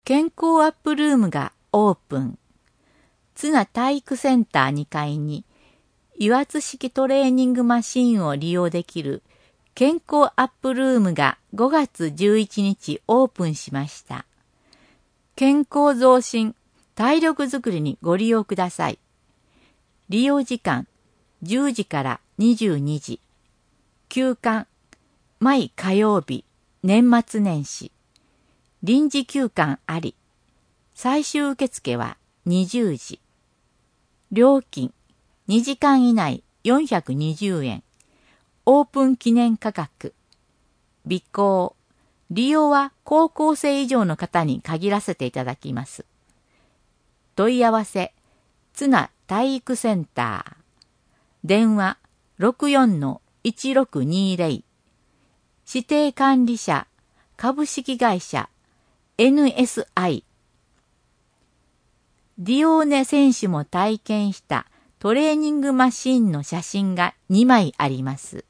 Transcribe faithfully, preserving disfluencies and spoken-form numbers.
健康アップルームがオープン。津奈体育センターにかいに油圧式トレーニングマシンを利用できる健康アップルームがごがつじゅういちにちオープンしました。健康増進、体力づくりにご利用ください。利用時間じゅうじからにじゅうにじ。休館、毎火曜日、年末年始。臨時休館あり。最終受付はにじゅうじ。料金にじかん以内よんひゃくにじゅうえん。オープン記念価格。備考。利用は高校生以上の方に限らせていただきます。問い合わせ、津奈体育センター。電話 ろくよんのいちろくにぜろ。指定管理者、株式会社、エヌエスアイ。ディオーネ選手も体験したトレーニングマシンの写真がにまいあります。